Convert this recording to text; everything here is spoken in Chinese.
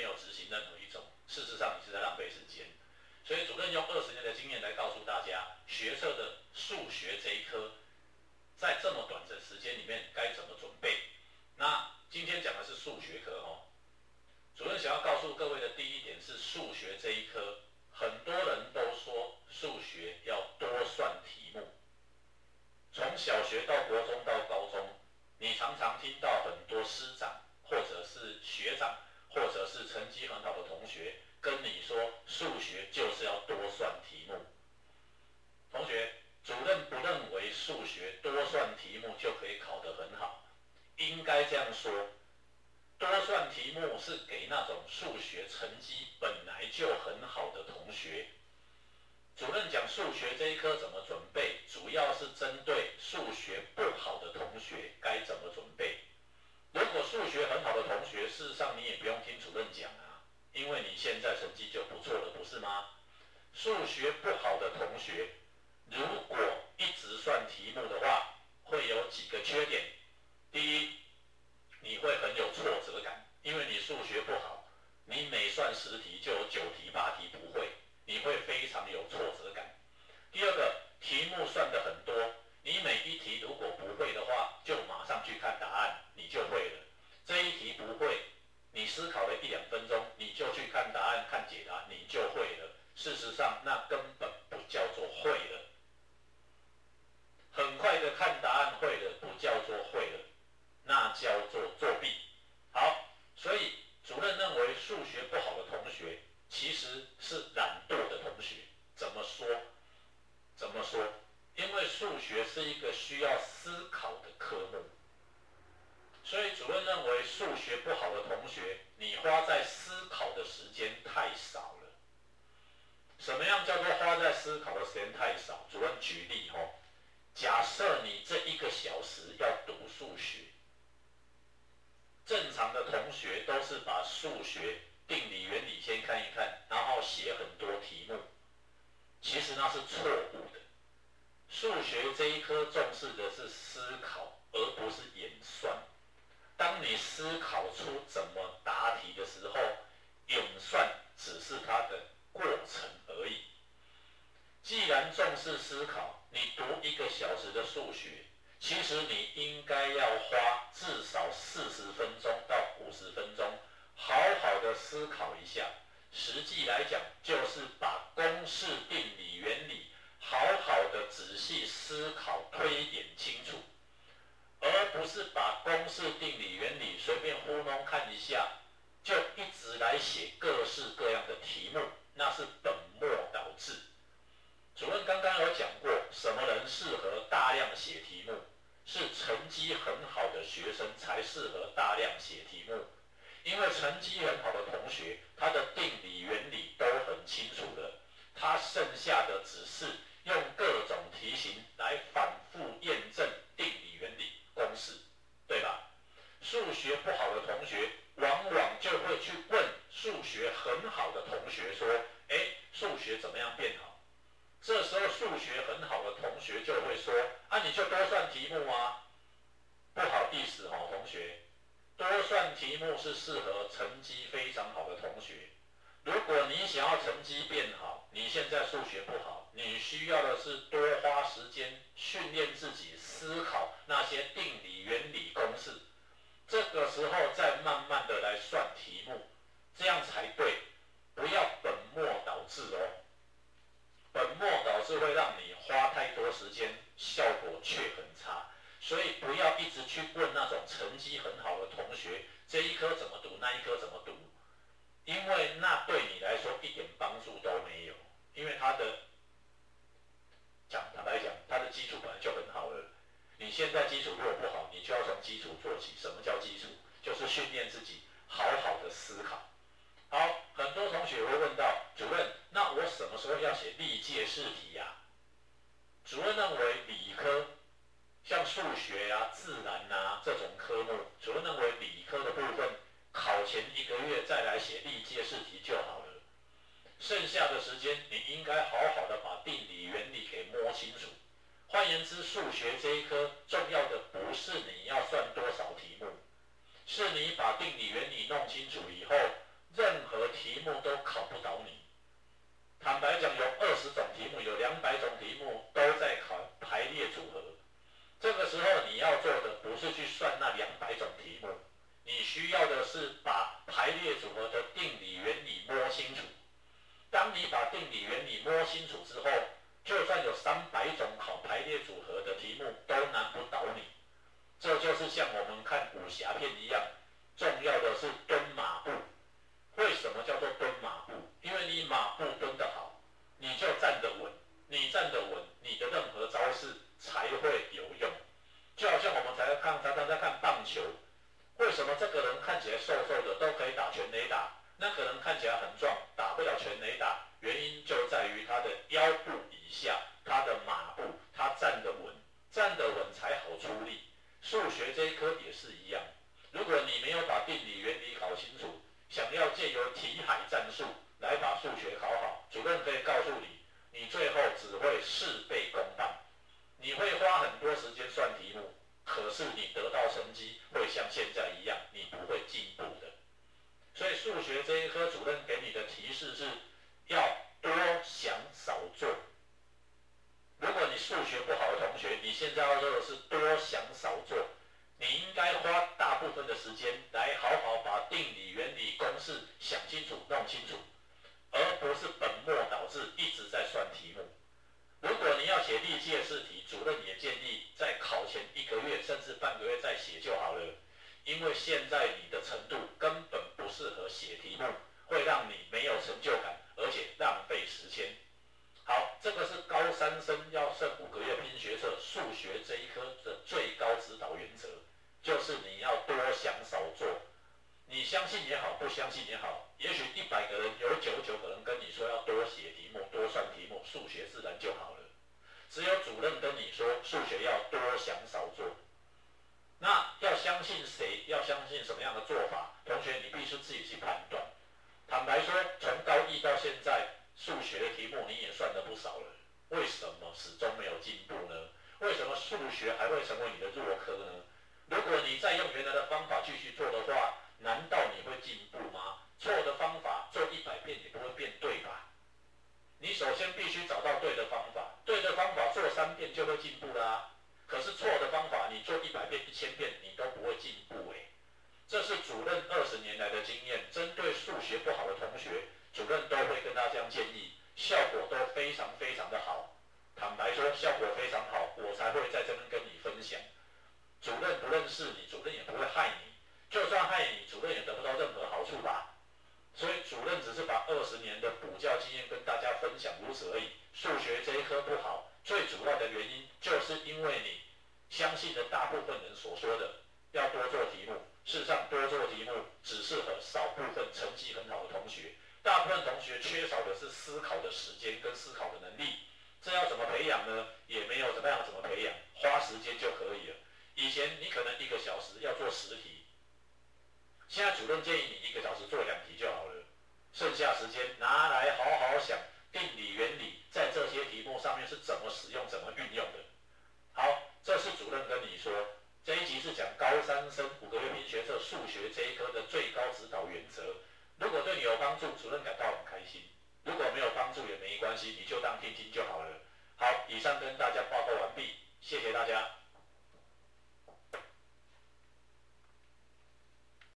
没有执行任何一种，事实上你是在浪费时间。所以主任用20年的经验来告诉大家，学测的数学这一科，在这么短的时间里面该怎么准备。那今天讲的是数学科哦，主任想要告诉各位的第一点是，数学这一科，很多人都说数学要多算题目。从小学到国中到高中，你常常听到很多师长或者是学长或者是成绩很好的同学跟你说，数学就是要多算题目。同学，主任不认为数学多算题目就可以考得很好，应该这样说，多算题目是给那种数学成绩本来就很好的同学。主任讲数学这一科怎么准备，主要是针对数学不好的同学该怎么准备。如果数学很好的同学，事实上你也不用听主任讲啊，因为你现在成绩就不错了，不是吗？数学不好的同学，如果一直算题目的话，会有几个缺点。第一，你会很有挫折感，因为你数学不好，你每算10题就有9题8题不会，你会非常有挫折感。第二个，题目算得很多，你每一题如果不会的话，就马上去看答案，你就会了。这一题不会，你思考了1、2分钟，你就去看答案看解答，你就会了。事实上，那根本不叫做会了。很快的看答案会了，不叫做会了，那叫做作弊。好，所以主任认为数学不好的同学其实是懒惰的同学。怎么说？因为数学是一个需要思考的科目，所以主任认为数学不好的同学，你花在思考的时间太少了。什么样叫做花在思考的时间太少？主任举例哦，假设你这1个小时要读数学，正常的同学都是把数学定理原理先看一看，然后写很多题目，其实那是错误的。数学这一科重视的是思考，而不是演算。当你思考出怎么答题的时候，演算只是它的过程而已。既然重视思考，你读1个小时的数学，其实你应该要花至少40分钟到50分钟，好好的思考一下。实际来讲，就是把公式、定理、原理好好的仔细思考推演清楚，而不是把公式、定理、原理随便糊弄看一下，就一直来写各式各样的题目，那是本末倒置。主任刚刚有讲过，什么人适合大量写题目？是成绩很好的学生才适合大量写题目，因为成绩很好的同学，他的定理原理都很清楚了，他剩下的只是用各种题型来反复验证定理原理公式，对吧？数学不好的同学，往往就会去问数学很好的同学说，数学怎么样变好？这时候数学很好的同学就会说，你就多算题目啊。不好意思哦，同学，多算题目是适合成绩非常好的同学。如果你想要成绩变好，你现在数学不好，你需要的是多花时间训练自己思考那些定理、原理、公式，这个时候再慢慢的来算题目，这样才对，不要本末倒置哦。本末倒置会让你花太多时间，效果却很差。所以不要一直去问那种成绩很好的同学，这一科怎么读，那一科怎么读，因为那对你来说一点帮助都没有。因为坦白讲，他的基础本来就很好了。你现在基础如果不好，你就要从基础做起。什么叫基础？就是训练自己好好的思考。好，很多同学会问到，主任，那我什么时候要写历届试题呀？主任认为理科，像数学啊、自然啊这种科目，主任认为理科的部分，考前1个月再来写历届试题就好了。剩下的时间，你应该好好的把定理、原理给摸清楚。换言之，数学这一科重要的不是你要算多少题目，是你把定理、原理弄清楚以后，任那个人看起来很壮，打不了全垒打，原因就在于他的腰部以下，他的马步，他站得稳，站得稳才好出力。数学这一科也是一样，如果你没有把定理原理搞清楚，想要借由题海战术来把数学考好，主任可以告诉你，你最后只会事倍功半。你会花很多时间算题目，可是你得到成绩会像现在一样，你不会进步的。所以数学这一科主任给你的提示是，要多想少做。如果你数学不好的同学，你现在要做的是多想少做。你应该花大部分的时间来好好把定理、原理、公式想清楚、弄清楚，而不是本末倒置一直在算题目。如果你要写历届试题，主任也建议在考前1个月甚至半个月再写就好了，因为现在你的程度根本不适合写题目，会让你没有成就感，而且浪费时间。好，这个是高3生要剩5个月拼学测数学这一科的最高指导原则，就是你要多想少做。你相信也好，不相信也好，也许100个人有99个人跟你说要多写题目、多算题目，数学自然就好了。只有主任跟你说数学要多想少做。那要相信谁？要相信什么样的做法？同学，你必须自己去判断。坦白说，从高1到现在，数学的题目你也算得不少了，为什么始终没有进步呢？为什么数学还会成为你的弱科呢？如果你再用原来的方法继续做的话，难道你会进步吗？错的方法做100遍也不会变对吧？你首先必须找到对的方法，对的方法做3遍就会进步啦。可是错的方法，你做100遍、1000遍，你都不会进步哎。这是主任20年来的经验，针对数学不好的同学，主任都会跟他这样建议，效果都非常非常的好。坦白说，效果非常好，我才会在这边跟你分享。主任不认识你，主任也不会害你，就算害你，主任也得不到任何好处吧。所以主任只是把20年的补教经验跟大家分享，如此而已。数学这一科不好，最主要的原因就是因为你相信了大部分人所说的要多做题目，事实上多做题目只适合少部分成绩很好的同学，大部分同学缺少的是思考的时间跟思考的能力。这要怎么培养呢？也没有怎么培养，花时间就可以了。以前你可能1个小时要做10题，现在主任建议你1个小时做2题就好了，剩下时间拿来好好想定理原理，在这些题目上面是怎么使用、怎么运用的。好，这是主任跟你说，这一集是讲高3生5个月拼学测数学这一科的最高指导原则。如果对你有帮助，主任感到很开心；如果没有帮助也没关系，你就当听听就好了。好，以上跟大家报告完毕，谢谢大家。